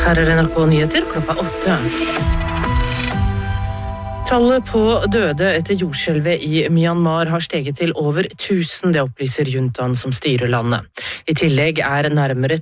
Her NRK Nyheter klokka 8. Tallet på døde etter jordskjelvet i Myanmar har steget til over 1000, det opplyser juntaen som styrer landet. I tillegg nærmere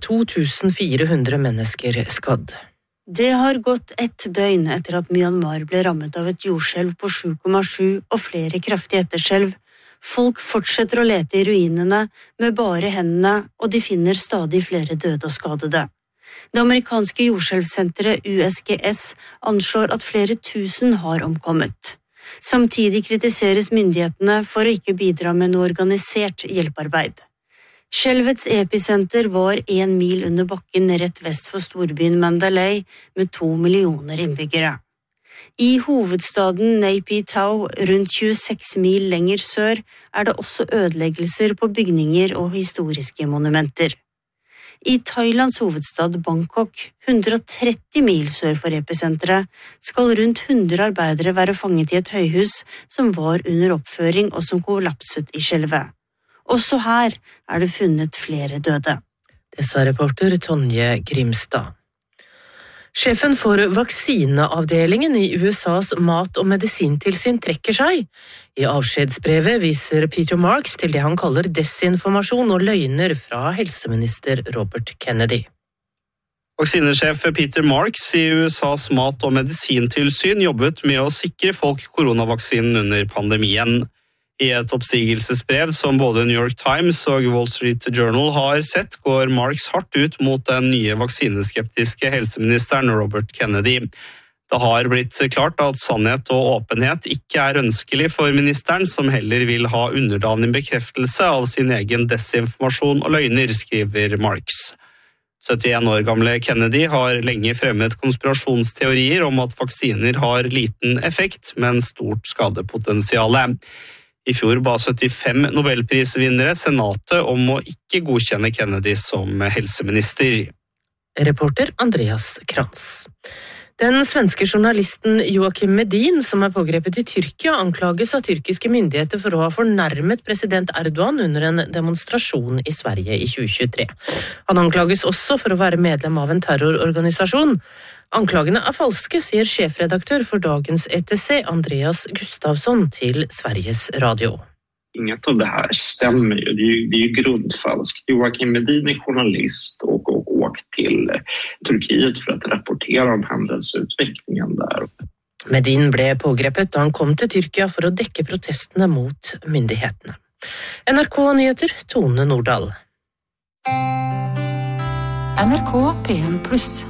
2400 mennesker skadd. Det har gått ett døgn etter at Myanmar ble rammet av et jordskjelv på 7,7 og flere kraftige etterskjelv. Folk fortsetter å lete i ruinene med bare hendene, og de finner stadig flere døde og skadede. Det amerikanske jordskjelvsenteret USGS anslår at flere tusen har omkommet. Samtidig kritiseres myndighetene for å ikke bidra med noe organisert hjelpearbeid. Skjelvets episenter var 1 mil under bakken rett vest for storbyen Mandalay med 2 millioner innbyggere. I hovedstaden Nay Pyi Taw, rundt 26 mil lenger sør, det også ødeleggelser på bygninger og historiske monumenter. I Thailands hovedstad Bangkok, 130 mil sør for episenteret, skal rundt 100 arbeidere være fanget i et høyhus som var under oppføring og som kollapset i skjelvet. Også her det funnet flere døde. Det sa reporter Tonje Grimstad. Sjefen for vaksineavdelingen i USAs mat- og medisintilsyn trekker seg. I avskjedsbrevet viser Peter Marks til det han kaller desinformasjon og løgner fra helseminister Robert Kennedy. Vaksinesjef Peter Marks i USAs mat- og medisintilsyn jobbet med å sikre folk koronavaksinen under pandemien. I et oppsigelsesbrev som både New York Times og Wall Street Journal har sett, går Marks hardt ut mot den nye vaksineskeptiske helseministeren Robert Kennedy. Det har blitt klart at sannhet og åpenhet ikke ønskelig for ministeren, som heller vil ha underdanig bekreftelse av sin egen desinformasjon og løgner, skriver Marks. 71 år gamle Kennedy har lenge fremmet konspirasjonsteorier om at vaksiner har liten effekt, men stort skadepotensiale. I fjor ba 75 Nobelprisvinnere senatet om å ikke godkjenne Kennedy som helseminister. Reporter Andreas Krantz. Den svenske journalisten Joakim Medin, som pågrepet i Tyrkia, anklages av tyrkiske myndigheter for å ha fornærmet president Erdogan under en demonstrasjon i Sverige i 2023. Han anklages også for å være medlem av en terrororganisasjon. Anklagene falske, sier sjefredaktør for dagens ETC, Andreas Gustafsson, til Sveriges Radio. Inget av det här stämmer ju. Det är ju grundfalskt. Joakim Medin är journalist och åkt till Turkiet för att rapportera om händelseutvecklingen där. Medin ble pågrepet da han kom til Tyrkia for å dekke protestene mot myndighetene. NRK Nyheter, Tone Nordahl. NRK P1+.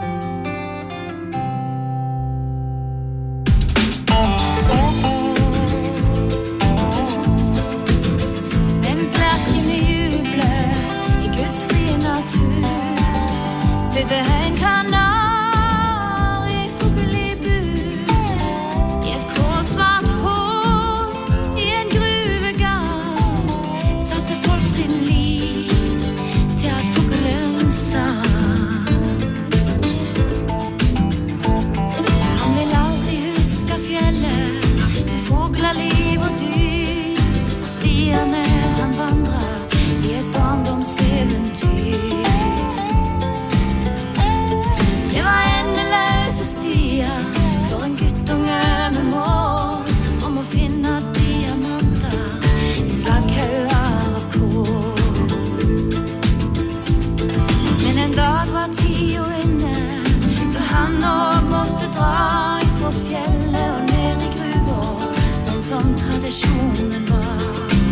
Sitter en kanar i fugl i bur, i et kolsvart hål, i en gruvegarn, satte folk sin lit til at fuglen sang. Han vil alltid huske fjellet, med fugler, og dyr, og stiene han vandrer i et barndomseventyr. Det var endeløse stier for en guttunge med mål om å finne diamanter i slagghauger av kål. Men en dag var tiden inne, da han også måtte dra ifra fjellet og ned i gruva, sånn som tradisjonen var.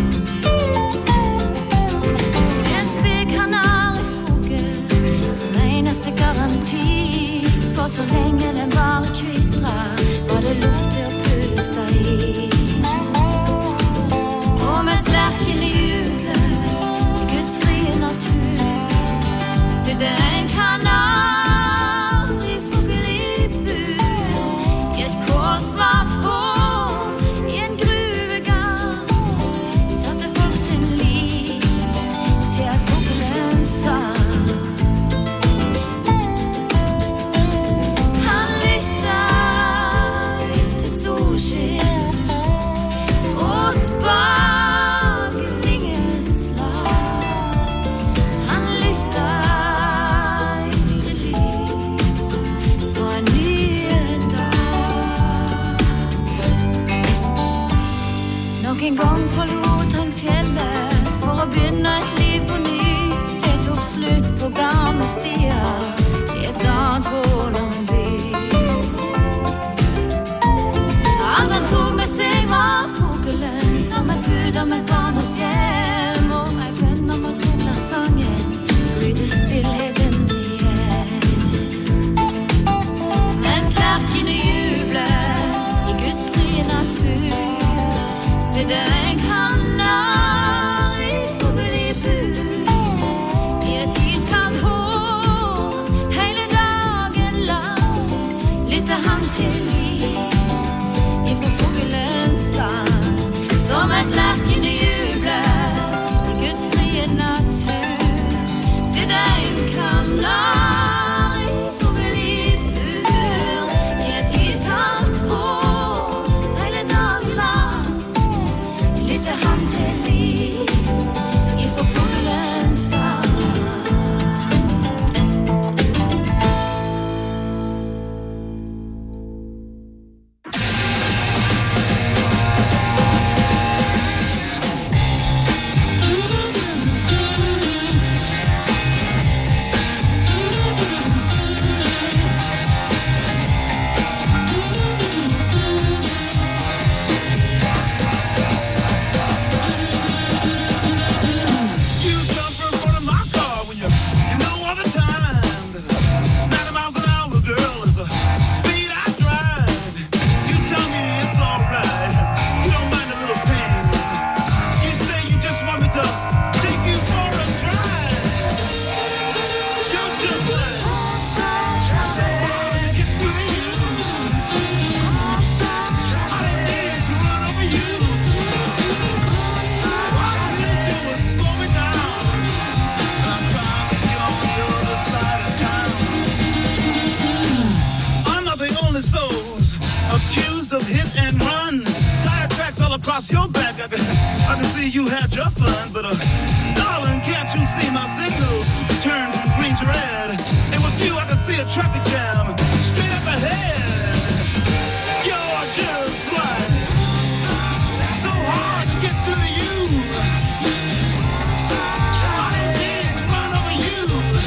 En spedkanarifugl som eneste garanti, for så lenge den bare kvitrer, var det luft til å puste i. Og mens lerken i utløp i Guds frie natur, sitter en kanar i fugl i bur, i et kålsvart hål, i en gruvegarn, Nok en gang forlot han fjellet for å begynne et liv på ny. Det tok slutt på gamle stier i et annet hål av en by. Alt han tok med seg var fuglen som et bud om et barndoms hjem, og ei bønn om at fuglesangen bryter stillheten igjen. Mens lerkene jubler i Guds frie natur, sitter en kanarifugl i bur i et iskaldt horn hele dagen lang. Lytter han til liv ifra fuglens sang, som mens lerkene jubler i Guds frie natur, sitter en kanarifugl i bur i et iskaldt horn hele dagen lang. Lytter han til liv ifra fuglens sang. You jump in front of my car when you know all the time that 90 miles an hour, girl, is the speed I drive. You tell me it's all right. You don't mind a little pain. You say you just want me to take you for a drive. You're just like so hard to get to you. I didn't need to run over you. All you do is slow me down. I'm trying to get on the other side of town. I'm not the only souls accused of hit and run. Tire tracks all across your back. I can see you had your fun, but darling, can't you see my signals turn from green to red? And with you, I can see a traffic jam straight up ahead. You're just like so hard to get through to you. I didn't need to run over you.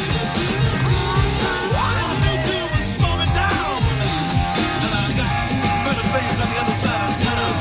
All you do is slow me down. And I got better things on the other side of town.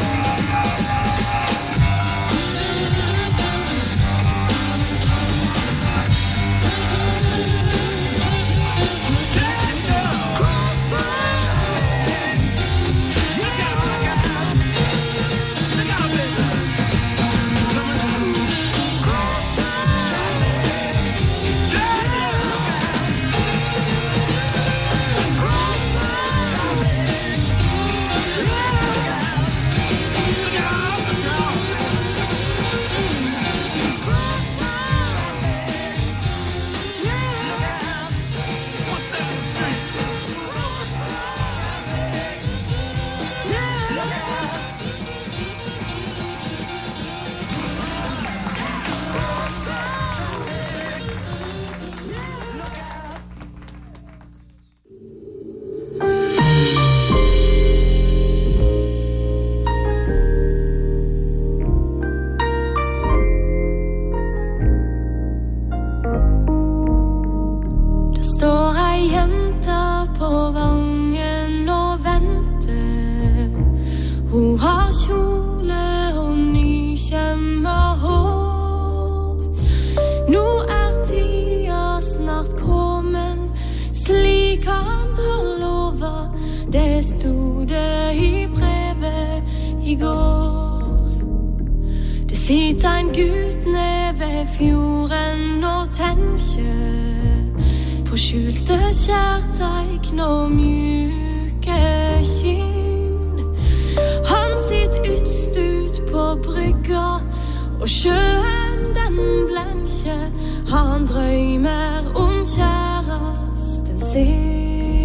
Det stod det i brevet i går. Det sitter en gutt ned ved fjorden og tenker på skjulte kjærteikn og mjuke kinn. Han sitter utstut på brygga, og sjøen den blenker. Han drømmer om kjæresten sin.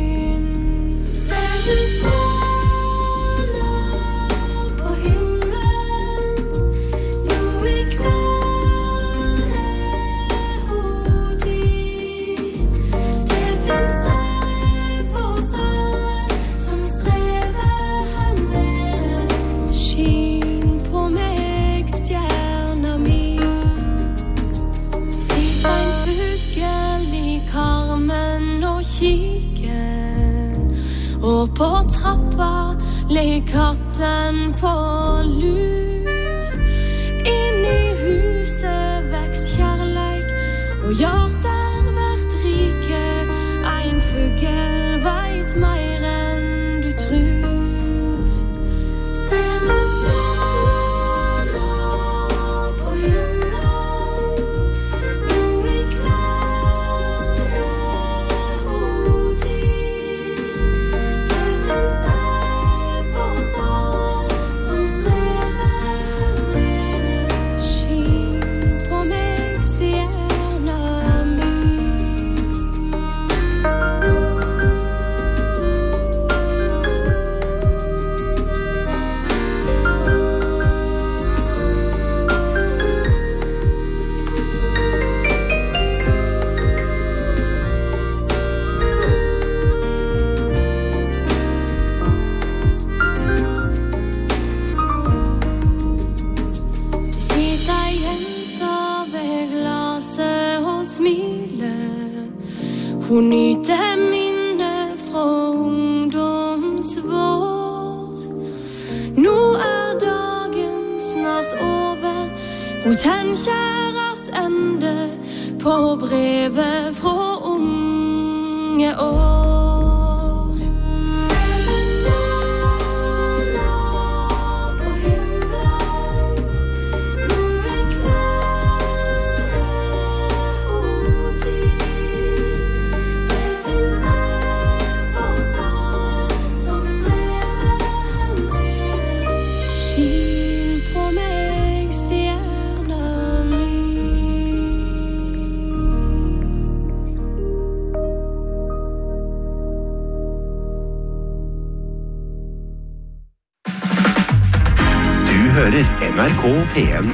Ser du stråler på himmelen, nå I klare hoder. Det finnes ei for sammen som strever hemmelig. Skinn på meg. Gå på trappa, legg katten på lur. Inn I huset veks kjærleik, og hjerter vært rike. Ein fugl veit mer enn du tror. Ser du stjerna på himmelen? Nå I kveld hun tid. Det finnes ei for alle som strever hemmelig. Skin på meg, stjerna mi. Det sitter ei jente ved glaset og smiler. Hun nyter minne fra ungdomsvår. Nå dagen snart over. Hun tenker at ende på brevet fra unge år. Ser du stjerna på himmelen? Nå kveld hun tid. Det finnes ei for alle som strever hemmelig. Skin på meg, stjerna mi. Du hører NRK P1+.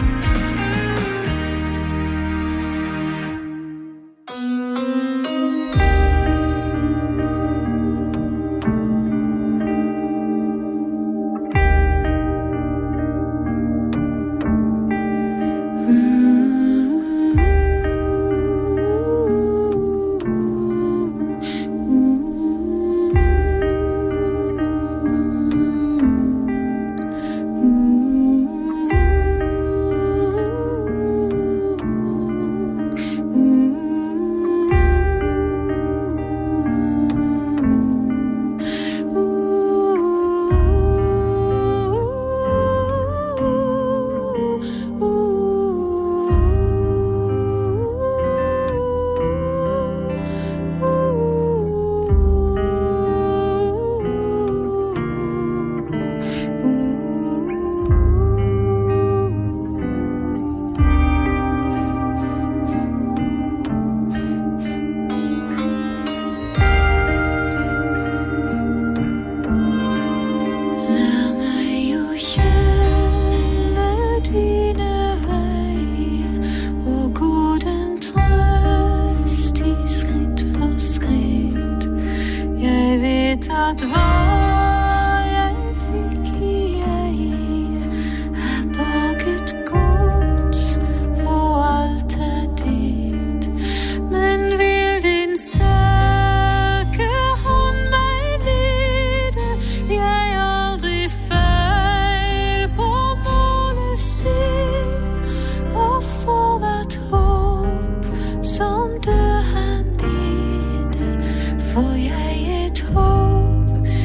Lær meg å kjenne dine veier og gå den trøst I skritt for skritt. Jeg vet at hva jeg fikk I eie baget godt, og alt ditt. Men vil din sterke hånd meg lede, jeg aldri feil på målet sitt, og får hvert håp som dør her nede, for jeg et håp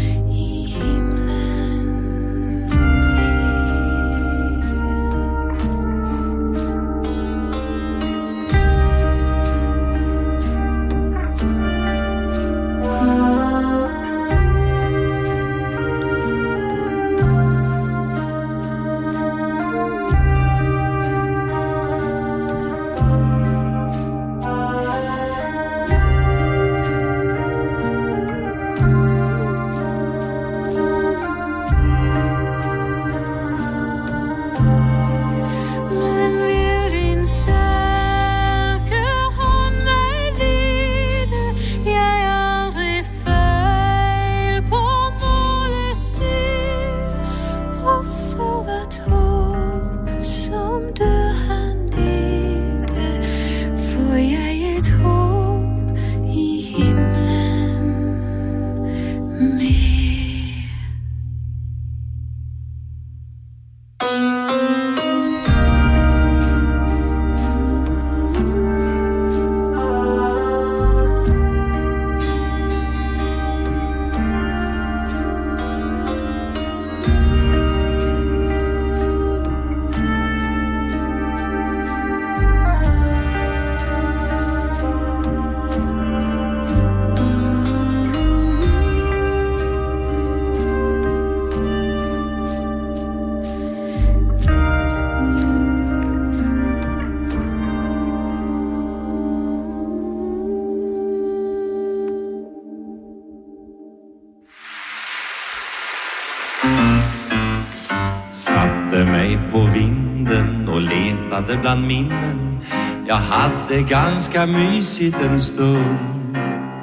satte mig på vinden och letade bland minnen. Jag hade ganska mysigt en stund.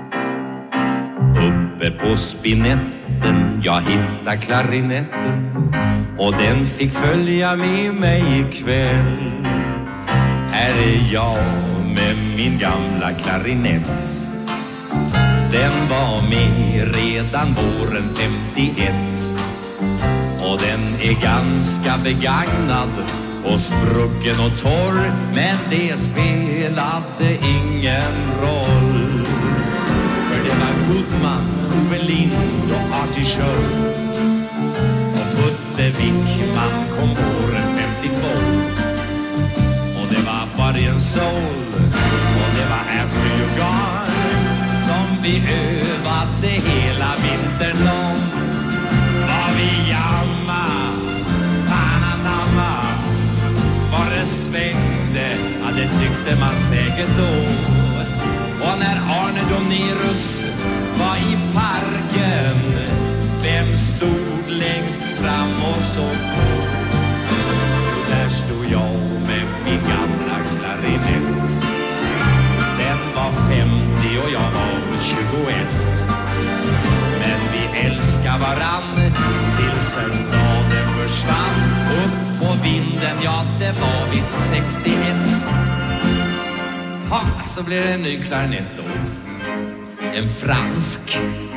Uppe på spinetten jag hittade klarinetten och den fick följa med mig ikväll. Här är jag med min gamla klarinett. Den var med redan våren 51 och den är ganska begagnad och sprucken och torr, men det spelade ingen roll. För det var Goodman, Ove Lind och Artie Shaw och Putte Wickman kom våren 52. Och det var Body and Soul och det var After You're Gone som vi övade hela vintern lång. Var vi jamma, Panama, var det svängde, ja det tyckte man säkert då. Och när Arne Domnerus var i parken, vem stod längst fram och såg på? Där stod jag med min gamla klarinett. Den var 50 och jag var 21. Men vi älskar varann tills en dag den försvann. Upp på vinden, ja det var visst 61. Ja, så blev det en ny klarinett då. En fransk.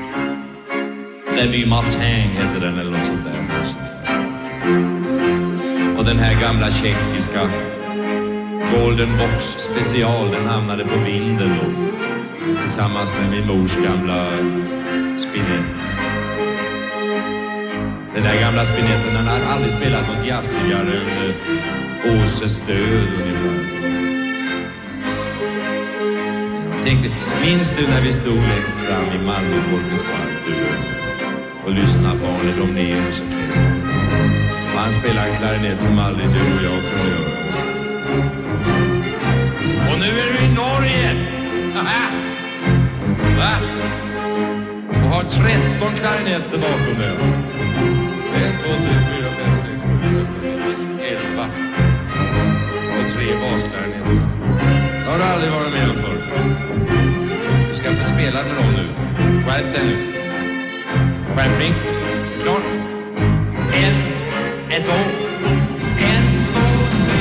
Levy Martin heter den eller något sånt där. Och den här gamla tjeckiska Golden Box special, den hamnade på vinden då. Tillsammans med min mors gamla spinett. Den där gamla spinetten, den har aldrig spelat något jazzigare än Åses död ungefär. Tänkte, minns du när vi stod längst fram i Malmö Folkets park och lyssnade på Arne Domnerus orkester? Och han spelade en klarinett som aldrig du och jag kunde göra. Och nu är du i Norge! Aha. Va? Och har 13 klarinetter bakom dig. 1, 2, 3, 4, 5, 6, 7, 11. Och 3 basklarinetter. Jag har aldrig varit med förr. Du ska få spela med dem nu. Skärp dig nu. Skärpning. Klart. 1, 2. 1, 2, 3.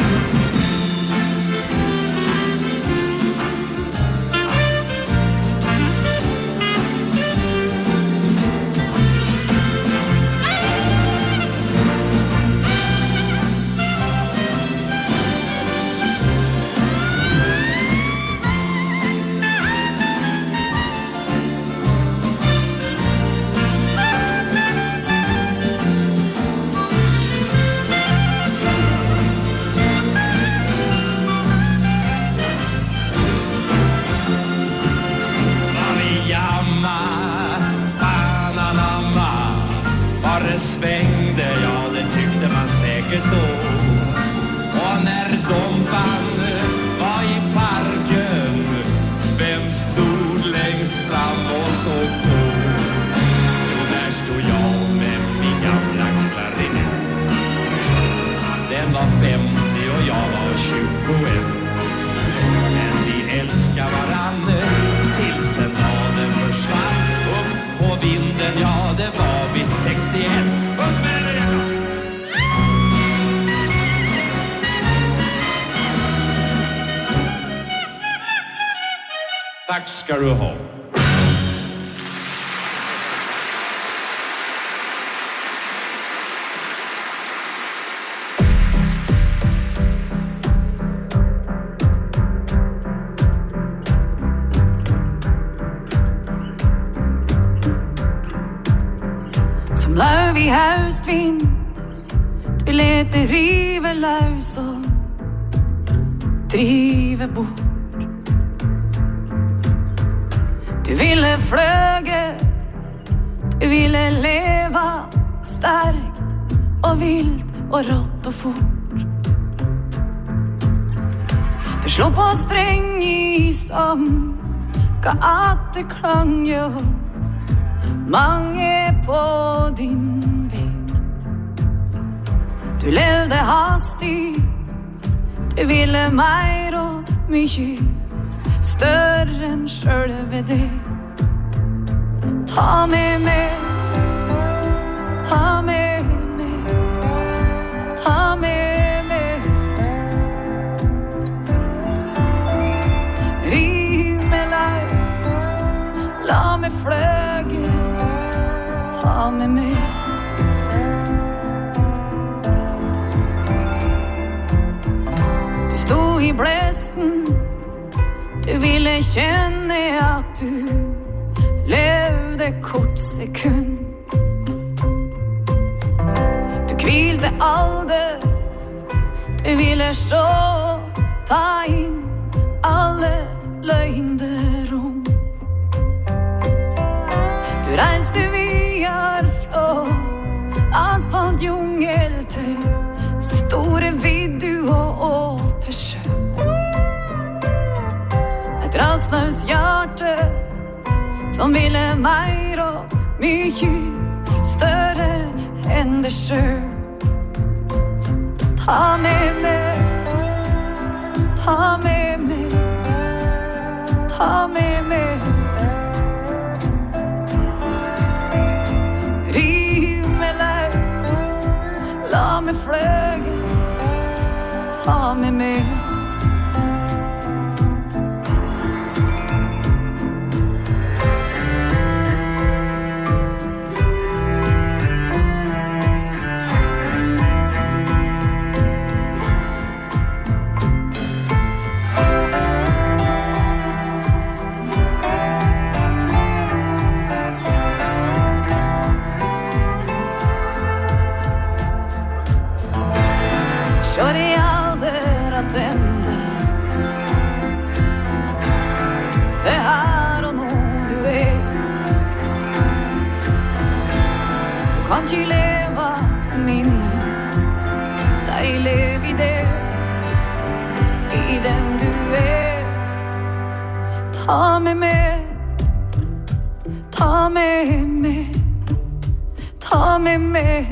Svängde, ja det tyckte man säkert då. Och när de vann var i parken, vem stod längst fram och såg på? Och där stod jag med min gamla klarinett. Den var 50 och jag var 21. Men vi älskar varann tills en dag den försvann. Upp på vinden, ja det var visst 61. Upp med det då! Tack ska du ha. Som löv i höstvind, du leter river lös och driver bort. Du ville flöge, du ville leva starkt och vilt och rått och fort. Du slår på sträng i som gateklang, jo. Mange på din väg. Du levde hastig, du ville mer og mye større enn sjølve det. Ta med meg, ta med meg, ta med meg. Riv meg løs, la meg fløge, ta med meg. Du sto i blesten, du ville kjenne at du levde kort sekund. Du kvilte alder, du ville sjå, ta inn alle løgnderom. Du reiste videre fra asfaltjungel til store viddu og åpe sjø. Et rastløs hjerte som ville mer og mye større enn det sjøl. Ta med meg, ta med meg, ta med meg. Riv meg løs, la meg fløge, ta med meg. Kjør i alder at ende. Det her og nå du er. Du kan ikke leve minnet. De lever i det, i den du er. Ta med meg, ta med meg, ta med meg.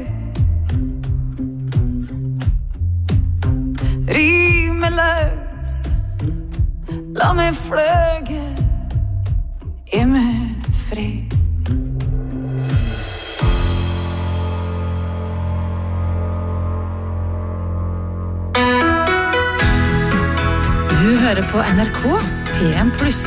Riv meg løs, la meg fløge, gi meg fred. Du hører på NRK P1+.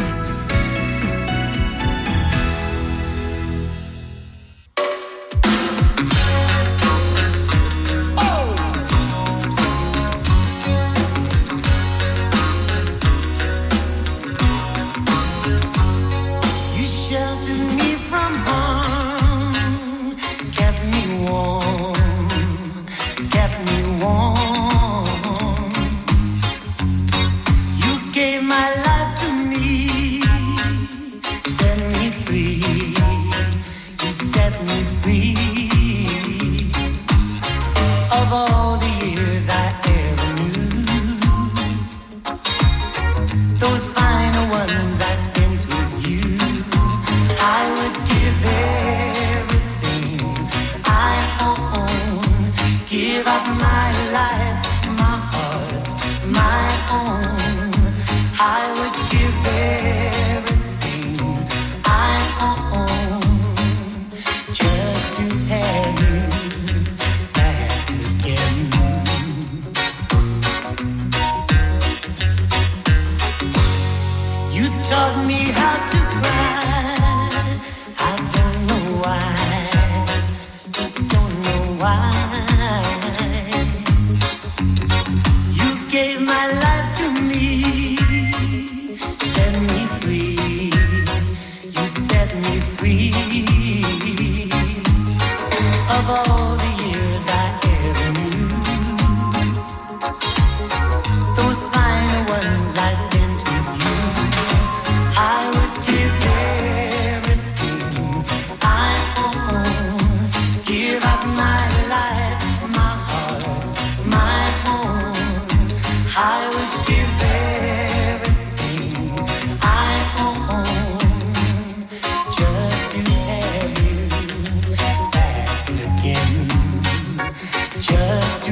My life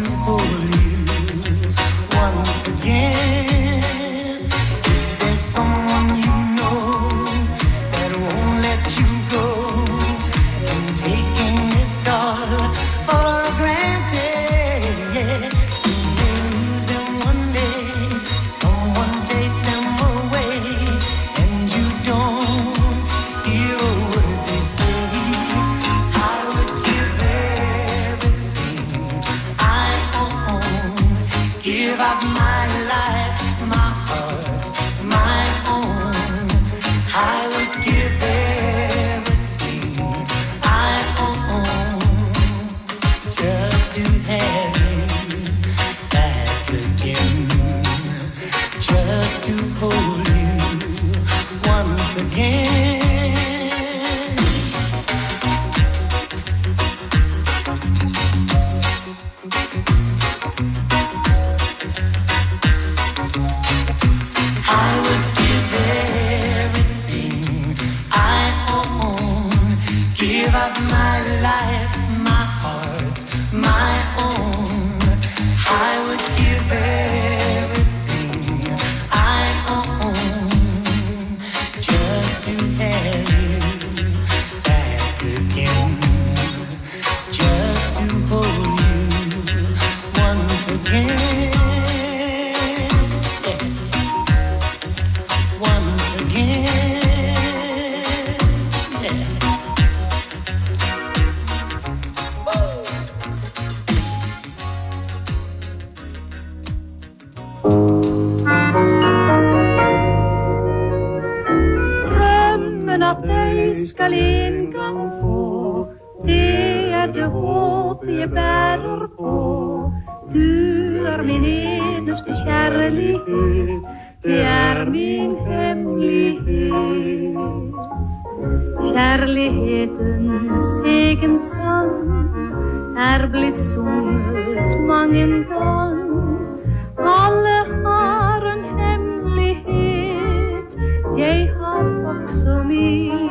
hold you once again. If there's someone you know that won't let you go, and taking it all for granted, you may lose them one day, someone take them away, and you don't hear a word they say. I would give everything I own, give up my life, my heart, my own. I would give everything I own just to have you back again, just to hold you once again. I would give everything I own, give up my life, my heart, my own. I would give everything I own just to have you back again, just to hold you once again. Once again, yeah. Drömmen att dig skall en gång få, det är det hopp jag bärer på. Du är min enaste kärlighet, det är min hemlighet. Kärlighetens egen sang är blivit sunget mången gång. Alla har en hemlighet, jag har också min.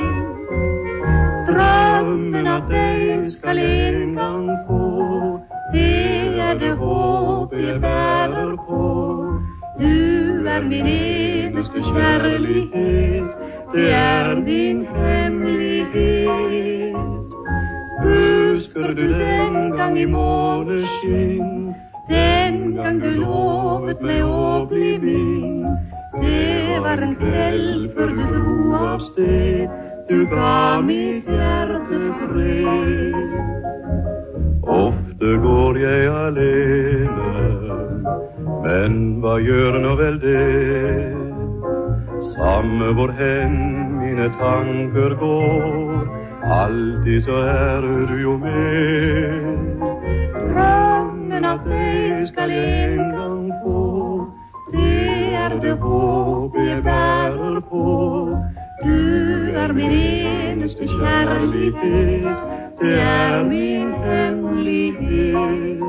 Drömmen att dig skall en gång få, det är det hopp jag bärer på. Du är min enaste kärlighet, det är min hemlighet. Huskar du den gång i måneskinn, den gång du lovat mig att bli min? Det var en kväll för du drog av sted, du gav mitt hjärta fred. Ofta går jag alene, men vad gör nå väl det? Samme hvor hen mine tanker går, alltid så är du jo med. Drömmen att dig skall en gång få, det är det hopp jag bärer på. Du är min enaste kärlighet, det är min hemlighet.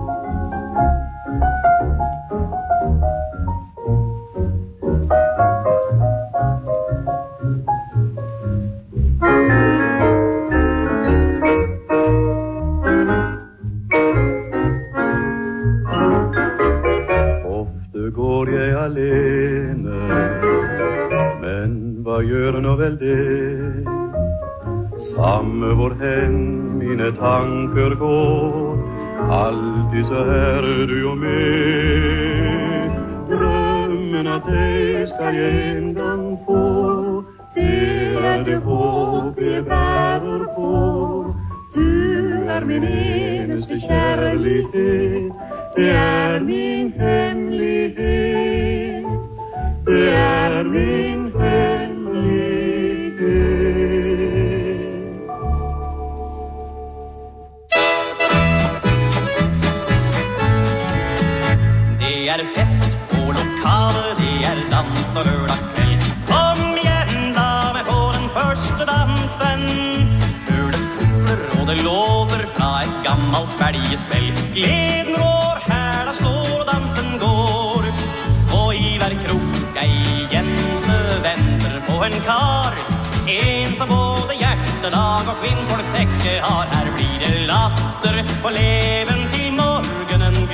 Ofta går jag alene, men vad gör nå väl det? Samme hvor hen mine tanker går, alltid så är du jo med. Drömmen att dig ska jag en gång få, det är det hopp jag bärer på. Du är min enaste kärlighet, det är min hemlighet. Det är min hemlighet. Det är fest på lokalen, det är dans och lördagskväll. Kom igen dame på den första dansen. Hur det super och det låter från ett gammalt bergespel. Gleden rår, här slår dansen går. Och Ivar kroka igen väntar på en kar. En som både hjärtelag och kvinnfolk täcke har. Här blir det latter och leven till morgonen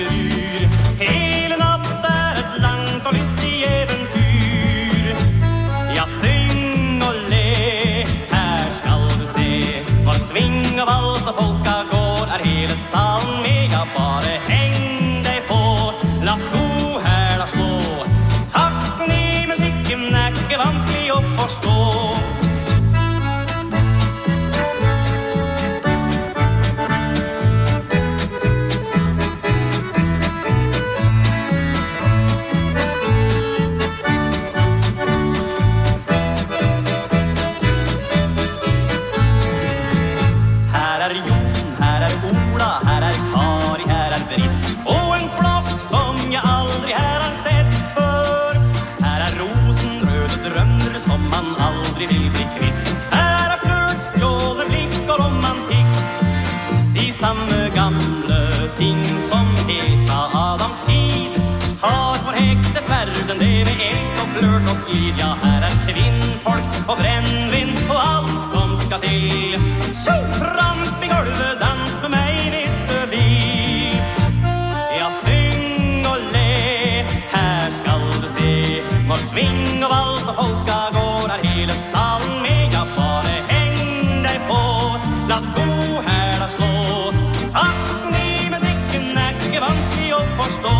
aldri vil bli kvitt. Her flørt, stjåle blikk og romantikk. De samme gamle ting som helt fra Adams tid har forhekset verden, det med elsk og flørt og splid. Ja, her kvinnfolk og brennvin og alt som skal til. Tramp i gulvet, dans med meg hvis du vil. Ja, syng og le, her skal du se. Når sving og vals og polka går, er hele salen med. Ja, bare heng deg på, la sko her da slå. Takten i musikken er ikke vanskelig å forstå.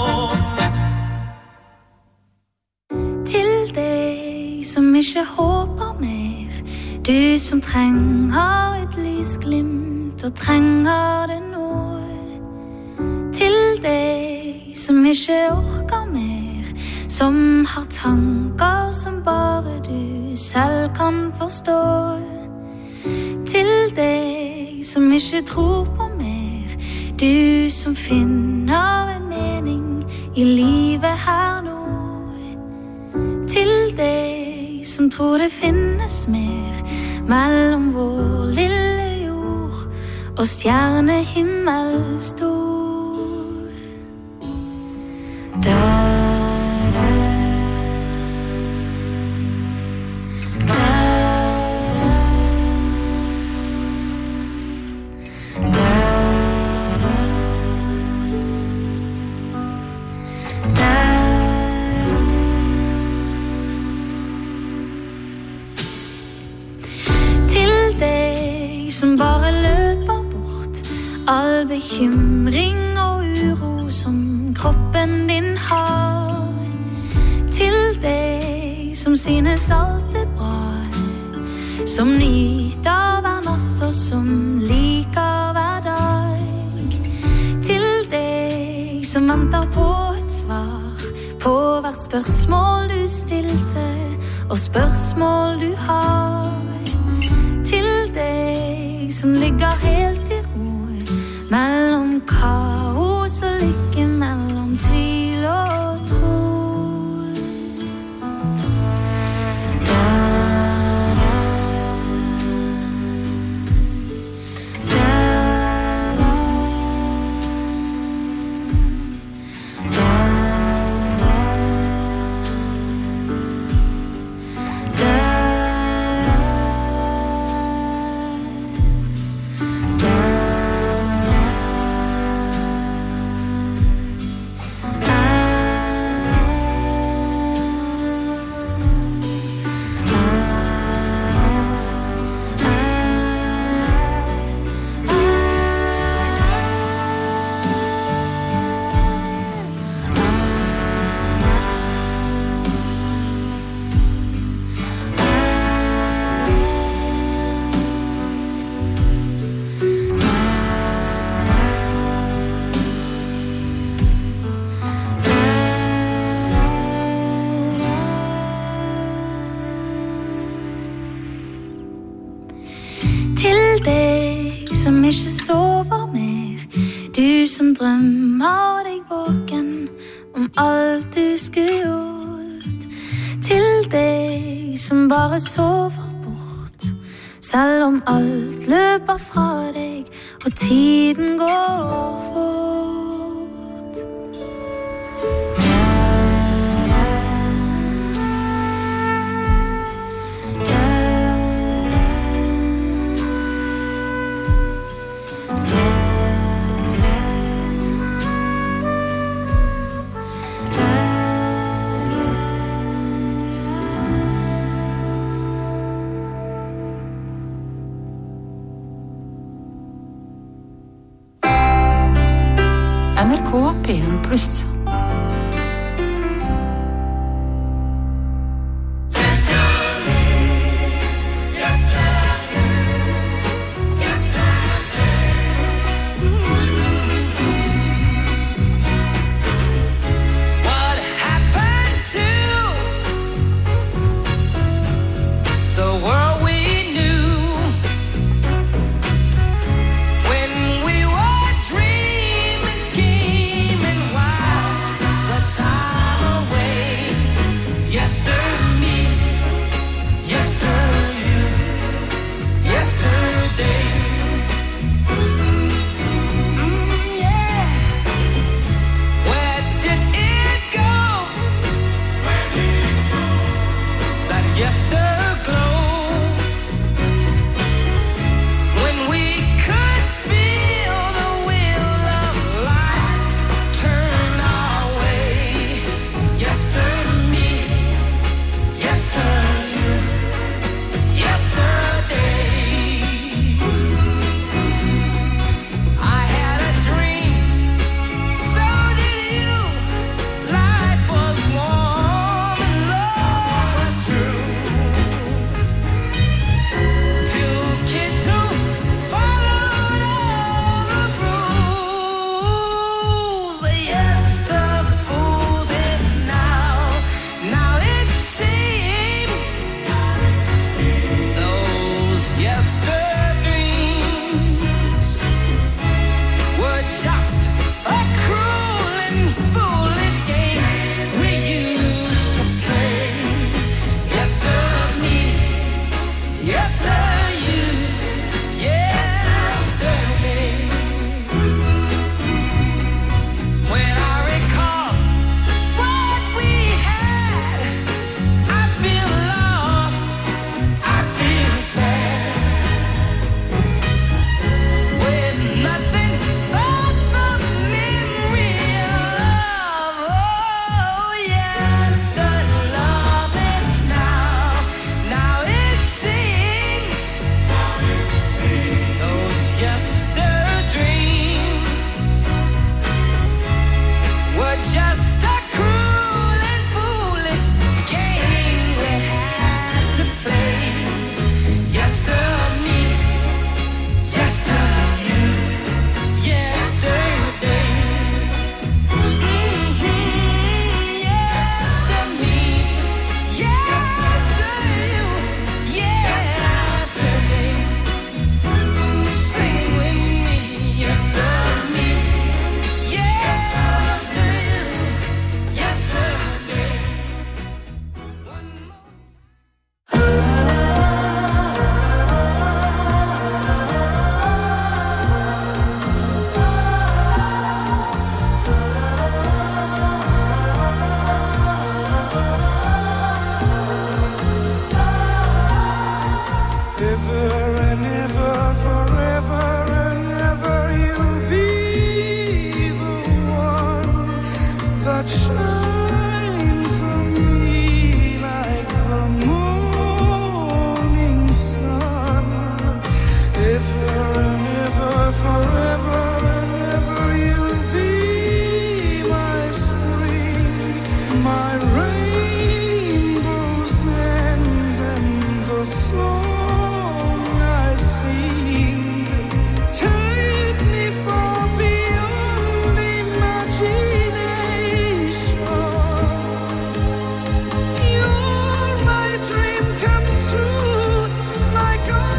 Til deg som ikke håper mer, du som trenger et lysglimt og trenger det nå. Til deg som ikke orker mer, som har tanker som bare du selv kan forstå. Til deg som ikke tror på mer, du som finner en mening i livet her nå. Til deg som tror det finnes mer mellom vår lille jord og stjernehimmel stor. Da som bare løper bort all bekymring og uro som kroppen din har. Til deg som synes alt er bra, som nyter hver natt og som liker hver dag. Til deg som venter på et svar på hvert spørsmål du stilte og spørsmål du har. Til deg som ligger helt i ro mellom kaos og lykke, mellom tvil og tro. Som ikke sover mer, du som drømmer deg våken om alt du skulle gjort. Til deg som bare sover bort, selv om alt løper fra deg og tiden går fort. NRK P1+. When we were dreaming, scheming wild. that shines on me like the morning sun. Ever and ever, forever and ever, you'll be my spring, my rainbow's end, and the song I sing. Take me far beyond imagination. You're my dream come true, my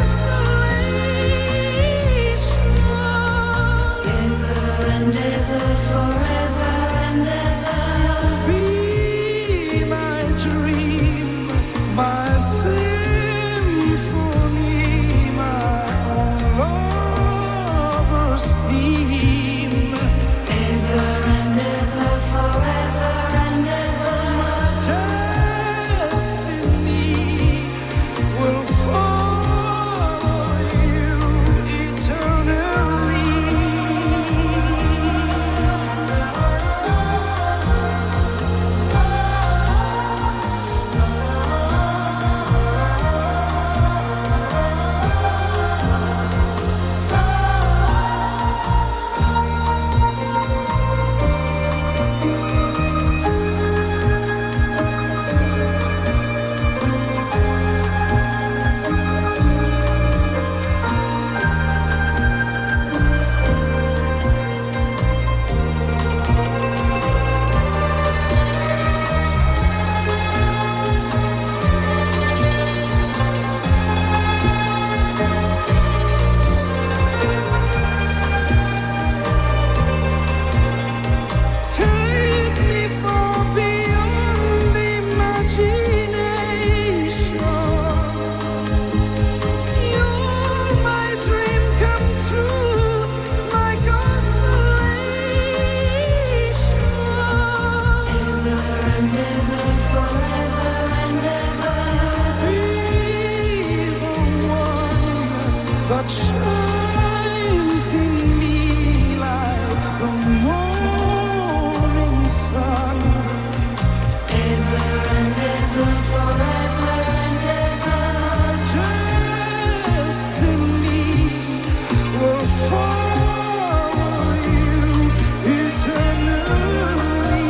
constellation. Ever and ever, forever and ever, you'll be my dream, my symphony, my lover's theme. Ever and ever, forever and ever, my destiny will follow you eternally. Take me far beyond imagination. You're my dream come true, my constellation. Ever and ever, forever and ever, be the one that shines in me like the morning sun. Ever and ever, forever and ever, destiny will follow you eternally.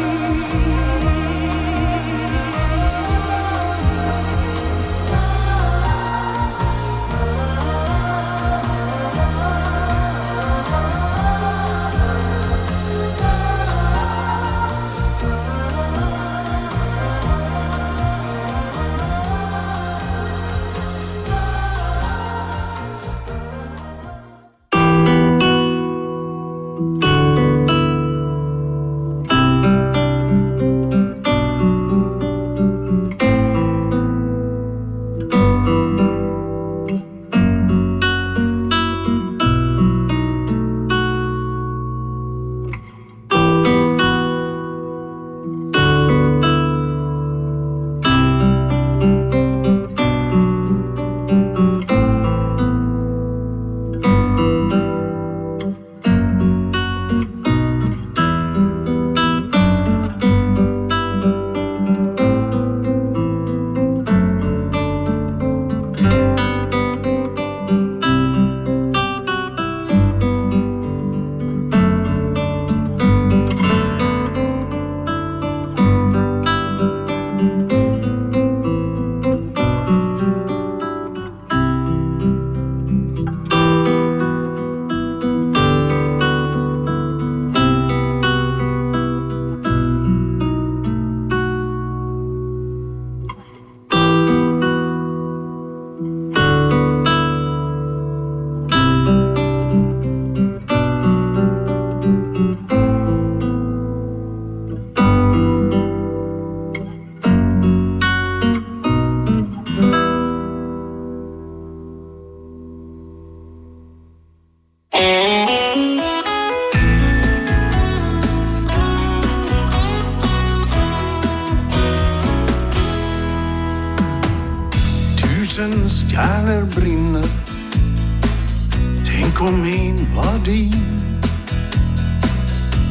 stjärnor brinner. Tänk om min var din.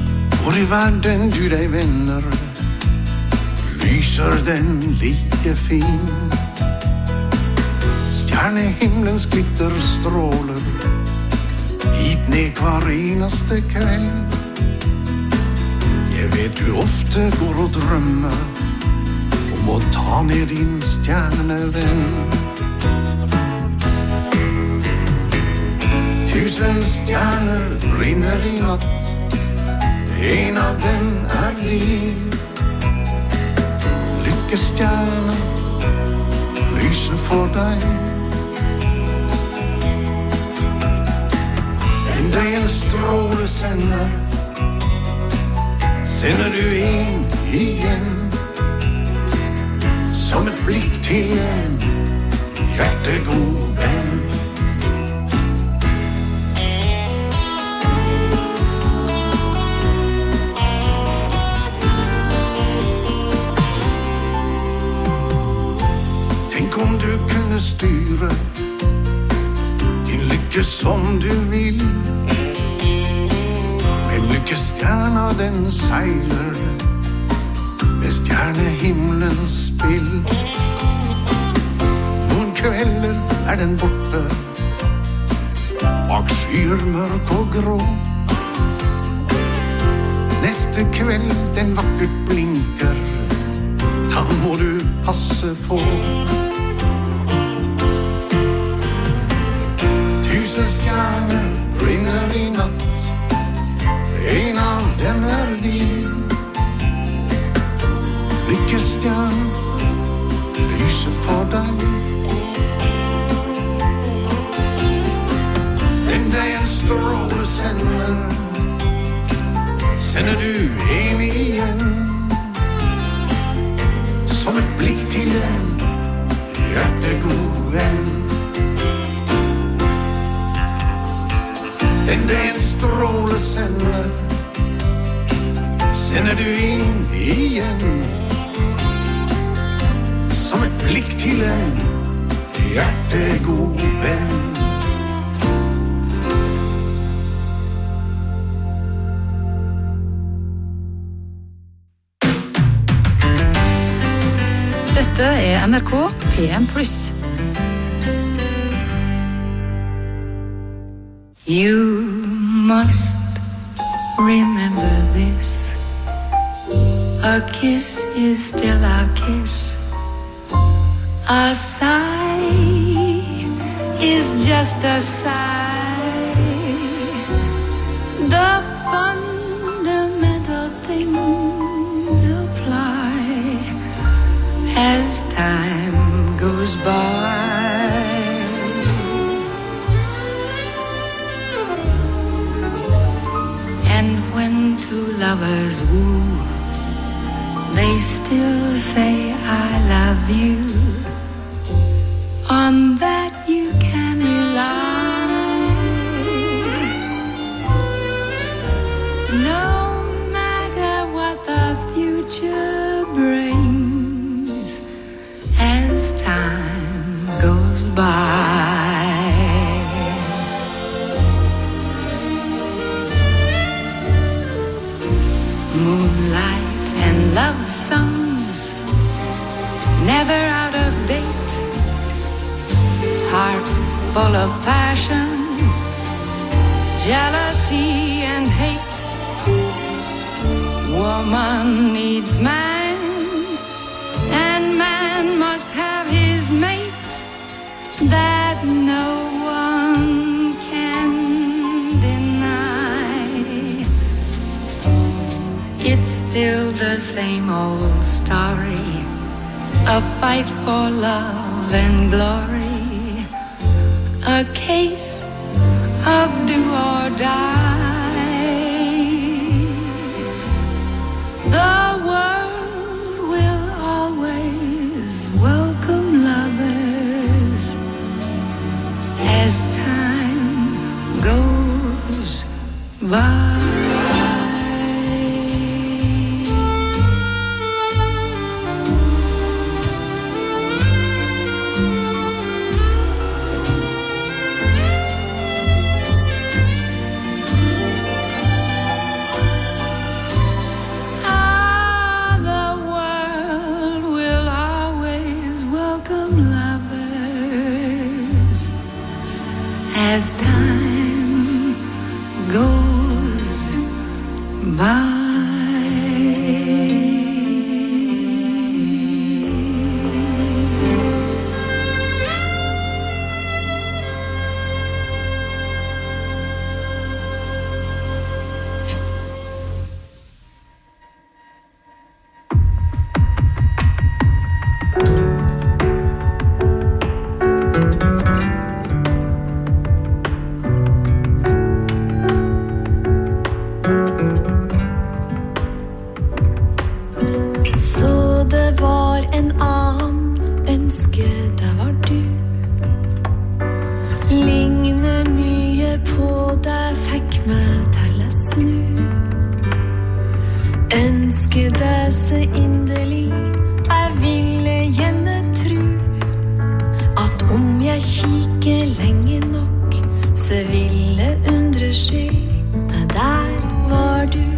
Hvor I verden du deg vender, lyser den like fin. Stjernehimmelens glitter stråler hit ned hver eneste kveld. Jeg vet du ofte går og drømmer om å ta ned din stjernevenn. 1000 stjerner brinner I natt, en av dem din. Lykkestjerne lyser for deg. Den deg en stråle sender du inn igjen. Som et blikk til en hjertegod venn. Tenk om du kunne styre din lykke som du vil. Men lykkestjerna den seiler med stjernehimmelens spill. Noen kvelder den borte bak skyer mørk og grå. Neste kveld den vakkert blinker, da må du passe på. 1000 stjerner brinner I natt, en av dem din. Lykkestjerne lyser for deg. Den deg en stråle sender du hjem igjen. Som et blikk til en hjertegod venn. Den deg en stråle sender du inn igjen. Som et blikk til en hjertegod venn. Dette NRK P1+. You must remember this. A kiss is still a kiss. A sigh is just a sigh. The fundamental things apply as time goes by. And when two lovers woo, they still say I love you. On that you can rely. No matter what the future brings, as time goes by. Moonlight and love songs, never out of date. Hearts full of passion, jealousy and hate. Woman needs man, and man must have his mate. That no one can deny. It's still the same old story, a fight for love and glory. A case of do or die. The world will always welcome lovers as time goes by. en annen ønske, der var du. Ligner mye på deg, fikk meg til å snu. Ønsker deg så inderlig, jeg ville gjerne tro at om jeg kikker lenge nok, så ville undre skje. Der var du.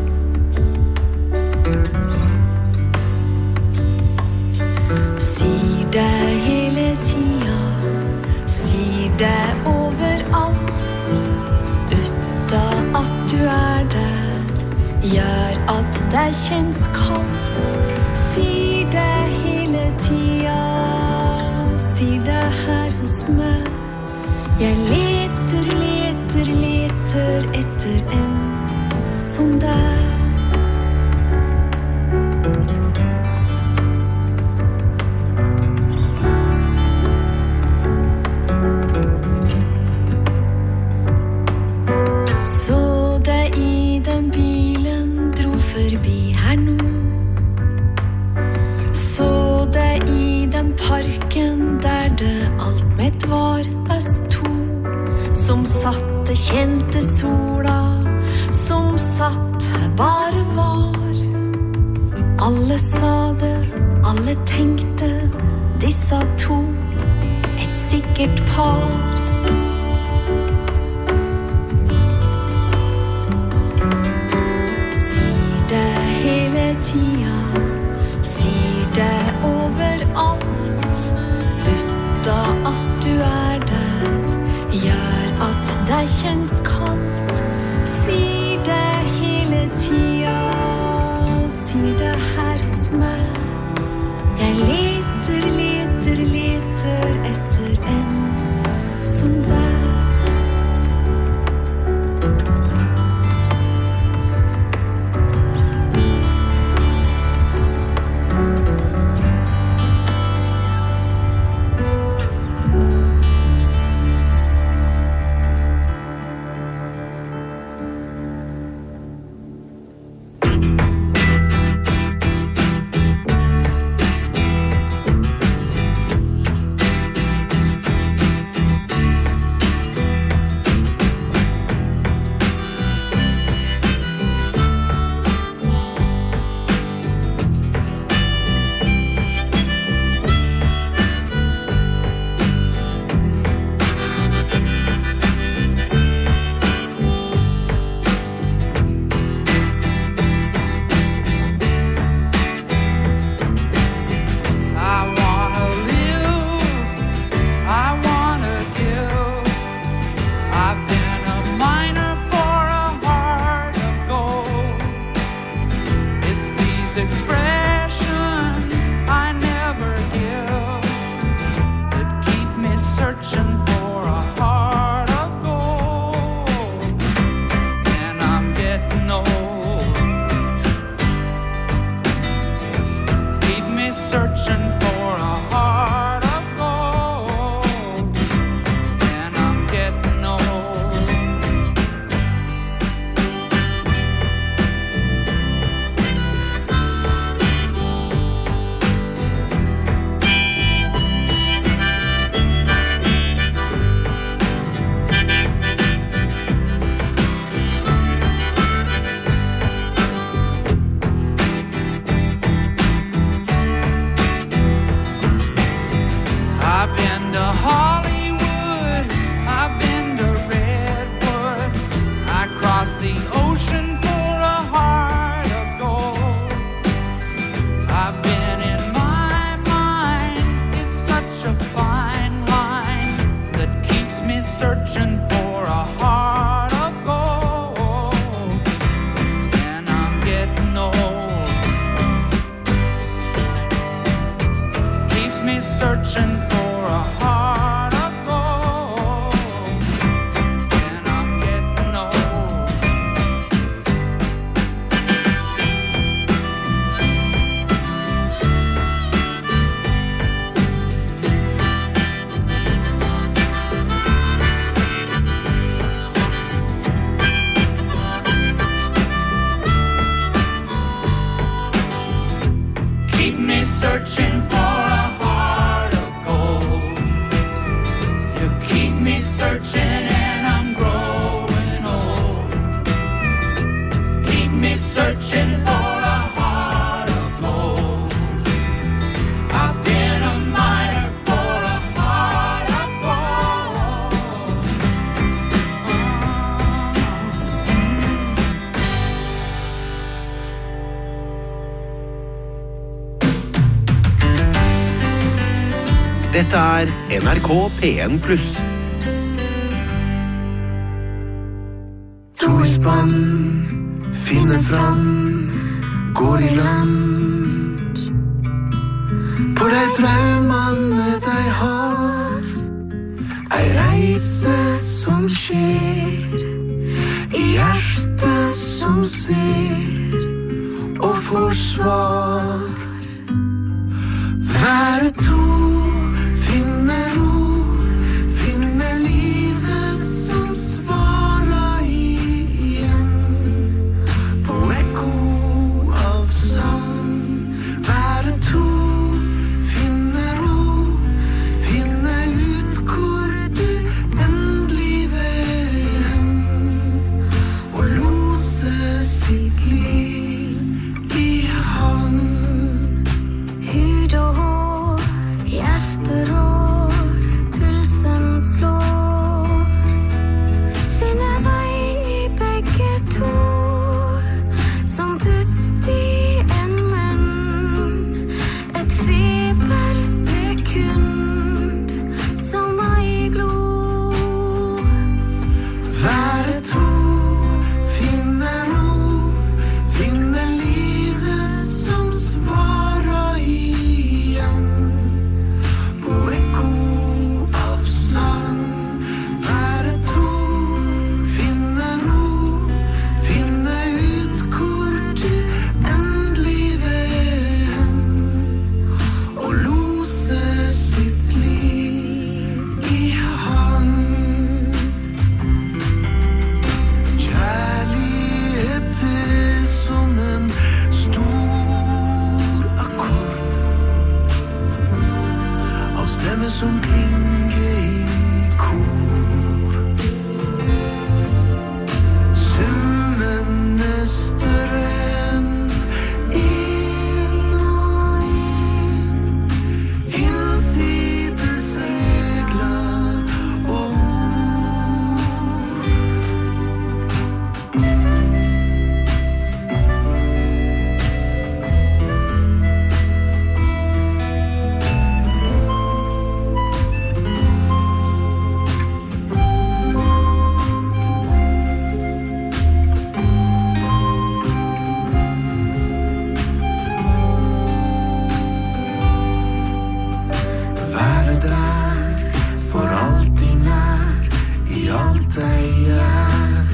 Sier deg hele tida, sier deg overalt, uten at du der, gjør at det kjennes kaldt. Sier deg hele tida, sier deg her hos meg. Jeg leter, leter, leter etter en som deg. Så deg i den bilen dro forbi her nå. Så deg i den parken der det alt mitt var oss to. Som satt, kjente sola, som satt, bare var. Alle sa det, alle tenkte, disse to, et sikkert par. Sier det hele tida, sier det overalt, uten at du der, gjør at det kjennes kaldt. Sier det hele tida, sier det her hos meg. Jeg leter, leter, leter etter en som deg. searching for a heart of gold. You keep me searching and I'm growing old. Keep me searching for a heart of gold. I've been a miner for a heart of gold. Dette NRK P1+. To I spann, finner fram, går I land. På de drømmene de har, ei reise som skjer, I hjertet som ser, og får svar. Være to, finne ro, finne livet som svarer igjen på ekko av sang. Være to, finne ro, finne ut hvor du endelig vil hen, og lose sitt liv I havn. Hud og hår, hjerter og pulsen slår. Finne vei I begge to, som pust I en munn. Et febersekund, som ei glo. Være to, finne ro, finne livet som svarer igjen på ekko av sang. Være to, finne ro, finne ut hvor du endelig vil hen, og lose sitt liv I havn. Kjærlighet som en stor akkord av stemmer som klinger I kor. Summen større enn en og en. Hinsides regler og ord. Være der, for alltid nær I alt jeg gjør,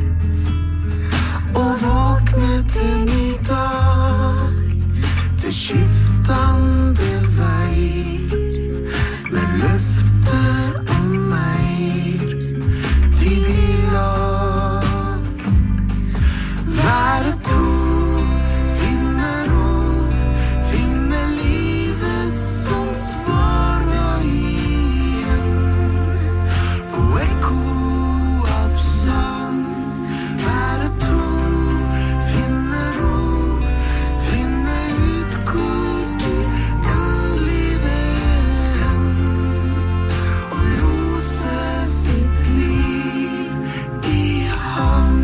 og våkne til ny dag, til skiftende veier, med løfte om mer tid I lag. Være to, finne ro, finne livet som svarer igjen på ekko av sang. Være to, finne ro, finne ut hvor du endelig vil hen, og lose sitt liv I havn.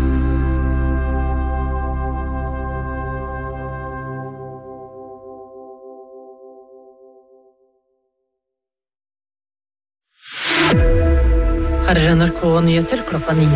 Her NRK Nyheter klokka 9.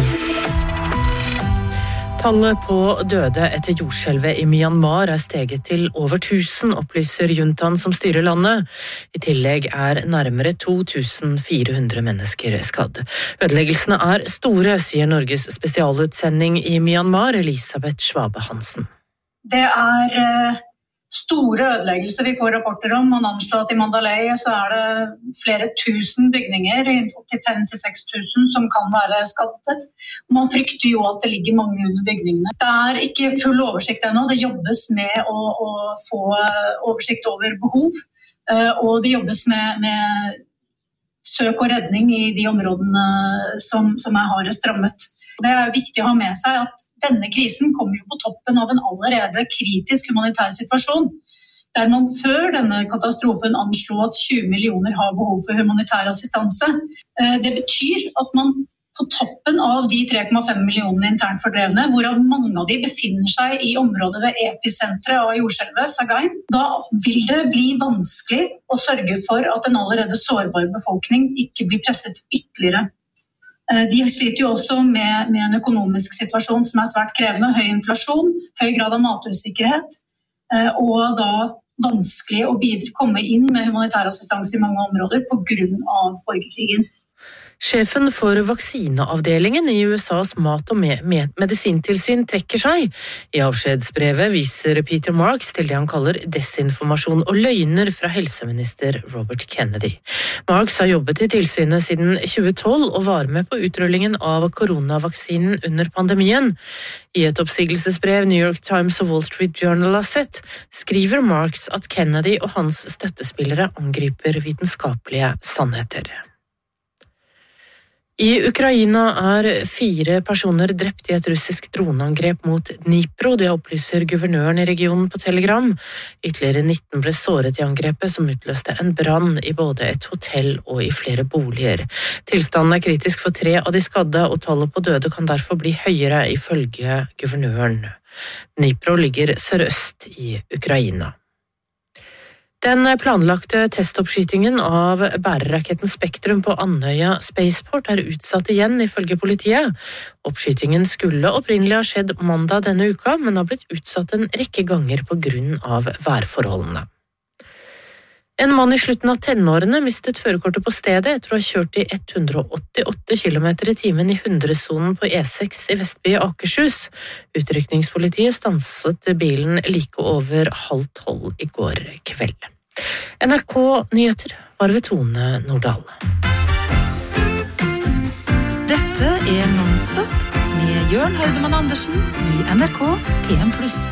Tallet på døde etter jordskjelvet I Myanmar steget til over 1000, opplyser juntaen som styrer landet. I tillegg nærmere 2400 mennesker skadd. Ødeleggelsene store, sier Norges spesialutsending I Myanmar, Elisabeth Schwabe Hansen. Det store ødeleggelser vi får rapporter om. Man anslår at i Mandalay så det flere tusen bygninger, opp til 5-6 tusen, som kan være skadet. Man frykter jo at det ligger mange under bygningene. Det ikke full oversikt ennå. Det jobbes med å få oversikt over behov, og det jobbes med søk og redning i de områdene som hardest rammet. Det viktig å ha med seg at denne krisen kommer jo på toppen av en allerede kritisk humanitær situasjon, der man før denne katastrofen anslo at 20 millioner har behov for humanitær assistanse. Det betyr at man på toppen av de 3,5 millionene internt fordrevne, hvorav mange av de befinner seg i området ved episentret av jordskjelvet, Sagaing, da vil det bli vanskelig å sørge for at en allerede sårbar befolkning ikke blir presset ytterligere. De sliter jo også med en økonomisk situasjon som svært krevende, høy inflasjon, høy grad av matusikkerhet, og da vanskelig å komme inn med humanitær assistanse i mange områder på grunn av borgerkrigen. Sjefen for vaksineavdelingen i USAs mat- og medisintilsyn trekker seg. I avskjedsbrevet viser Peter Marks til det han kaller desinformasjon og løgner fra helseminister Robert Kennedy. Marks har jobbet i tilsynet siden 2012 og var med på utrullingen av koronavaksinen under pandemien. I et oppsigelsesbrev New York Times og Wall Street Journal har sett, skriver Marks at Kennedy og hans støttespillere angriper vitenskapelige sannheter. I Ukraina 4 personer drept i et russisk droneangrep mot Dnipro, det opplyser guvernøren i regionen på Telegram. Ytterligere 19 ble såret i angrepet som utløste en brann i både et hotell og i flere boliger. Tilstanden kritisk for 3 av de skadde, og tallet på døde kan derfor bli høyere ifølge guvernøren. Dnipro ligger sørøst i Ukraina. Den planlagte testoppskytingen av bæreraketten Spektrum på Andøya Spaceport utsatt igjen ifølge politiet. Oppskytingen skulle opprinnelig ha skjedd mandag denne uka, men har blitt utsatt en rekke ganger på grunn av værforholdene. En mann i slutten av tenårene mistet førerkortet på stedet etter å ha kjørt i 188 km i timen i 100-sonen på E6 i Vestby Akershus. Utrykningspolitiet stanset bilen like over 11:30 i går kveld. NRK Nyheter var ved Tone Nordahl. Dette Non-Stop med Jørn Haudemann Andersen i NRK PM+.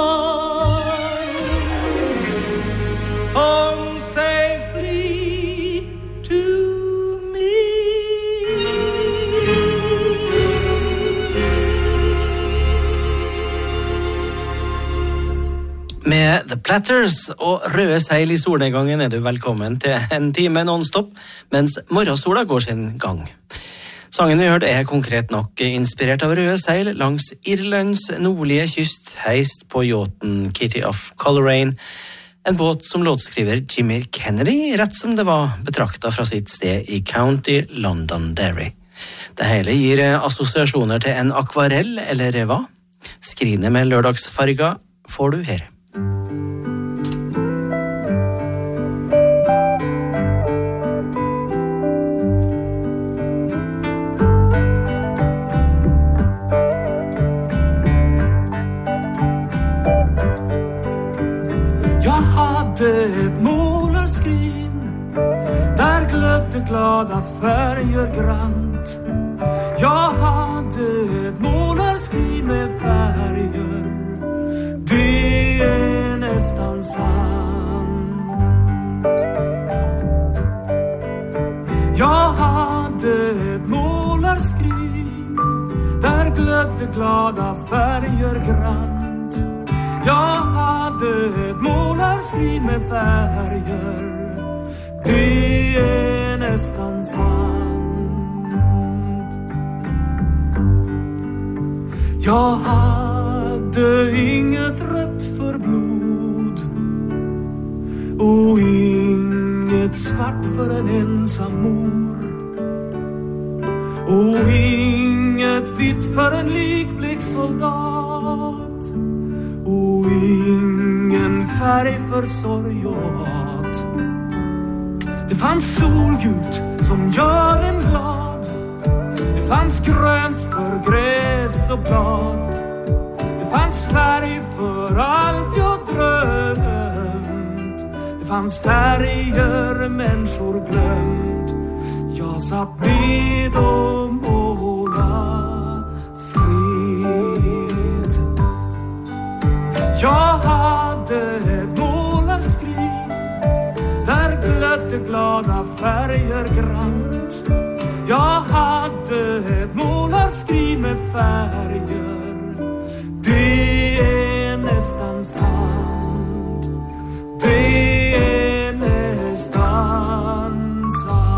Home safely Platters og røde seil I solnedgangen du velkommen til en time non-stop, mens morgensola går sin gang. Sangen vi hørte konkret nok inspirert av røde seil langs Irlands nordlige kyst, heist på yachten Kitty of Coleraine, en båt som låtskriver Jimmy Kennedy, rett som det var betraktet fra sitt sted I County Londonderry. Det hele gir assosiasjoner til en akvarell, eller hva? Skrinet med lørdagsfarga får du her. Jag hade ett målarskrin där glödde glada färger grant. Jag hade ett målarskrin med färger, det är nästan sant. Jag hade ett målarskrin där glödde glada färger grant. Jag hade ett målarskrin med färger, det är nästan sant. Jag hade inget rött för blod och inget svart för en ensam mor och inget vitt för en likblek soldat och ingen färg för sorg och hat. Det fanns solljut som gör en glad, det fanns grönt för gräs och blad, det fanns färg för allt jag drömt, det fanns färger människor glömt. Jag satt med och måla fred. Jag hade ett målarskrin där glödde glada färger grant. Jag hade ett målarskrin med färger, det är nästan sant. Det är nästan sant.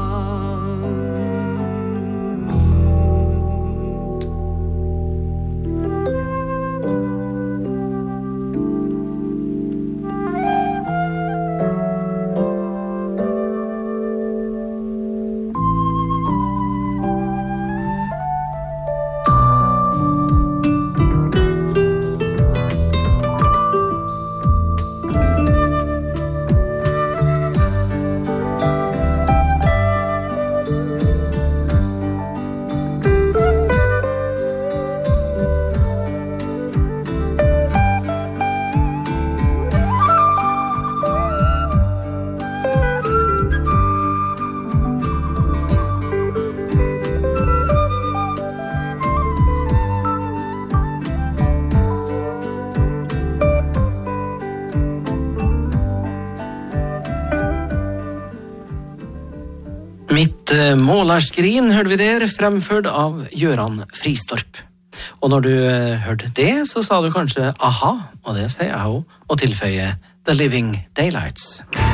Mitt målarskrin hørte vi der, fremført av Göran Fristorp. Og når du hørte det, så sa du kanskje aha, og det sier jeg også, og tilføye The Living Daylights.